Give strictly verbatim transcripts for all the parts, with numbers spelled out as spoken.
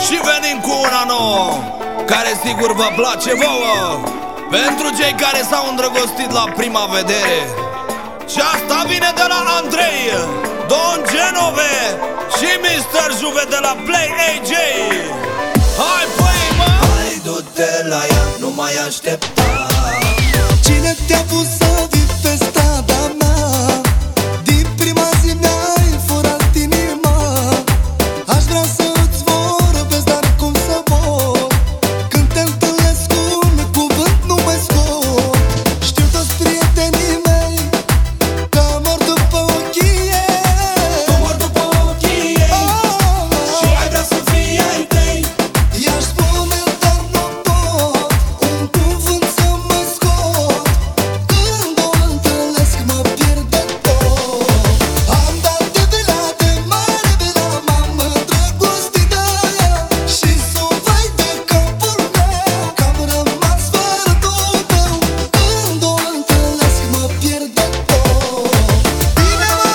Și venim cu una nouă, care sigur vă place vouă, pentru cei care s-au îndrăgostit la prima vedere. Și asta vine de la Andrei, Don Genove și mister Juve de la Play A J. Hai păi mă! Hai du-te la ea, nu mai aștepta. Cine te-a pus să vii pe strada mea? Din prima zi mi-ai furat inima. Aș vrea să-ți vorbesc, dar cum să pot? Când te întâlnesc cu un cuvânt nu mai scot. Știu toți prietenii mei că mor după ochii ei. Tu mor după ochii ei, oh, și ai vrea să fii ai tăi. I-aș spune, dar nu pot, un cuvânt să mă scot. Când o întâlnesc mă pierd de tot. Am dat de vila de mare, vila m-am îndrăgostit de ea. Și s-o vai de capul meu, că am rămas fără tot tău. Când o întâlnesc mă pierd de tot. Bine mă,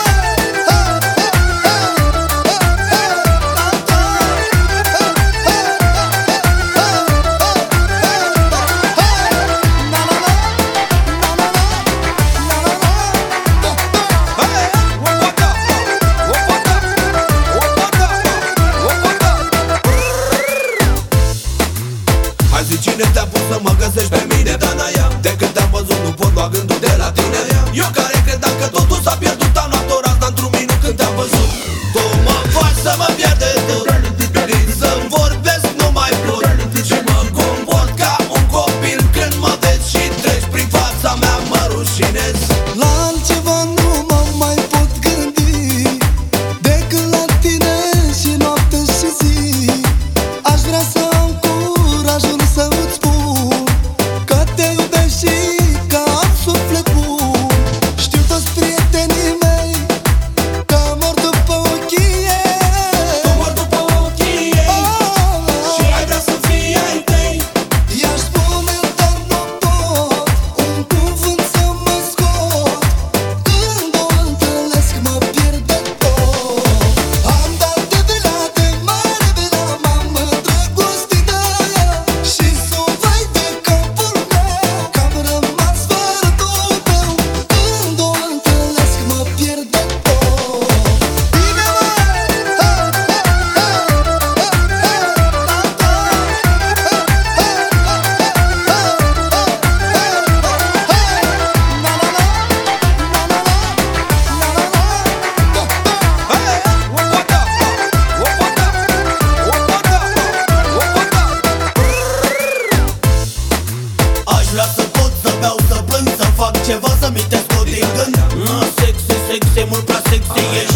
Hai zi, cine te-a pus să mă găsești pe mine, Danaia? De când te-am văzut nu pot lua gândul de la tine. Eu care credeam că totul s-a pierdut, am luat o razna într-un minut când te-am văzut. Tu mă faci să mă pierd de tot, să-mi vorbesc nu mai pot. Și mă comport ca un copil când mă vezi și treci prin fața mea, mă rușinez. la altceva nu mă mai pot gândi decât la tine și noapte și zi. Aș vrea să am curajul să îți spun că te iubesc și că am suflet bun. Știu toți prietenii mei că mor după ochii ei. Tu mor după ochii ei, și ai vrea să fii ai tăi. I-aș spune, dar nu pot, un cuvânt să mă scot. Când o întâlnesc mă pierd de tot. Am dat de vila de mare, vila m-am îndrăgostit de ea. Și s-o vai de capul meu, că am rămas fără tot tău. Când o întâlnesc mă pierd de tot. Bine mă, Aș vrea să pot să beau, să plâng, să fac ceva, să mi te scot din gând. Ah, sexy, sexy, mult prea sexy ești.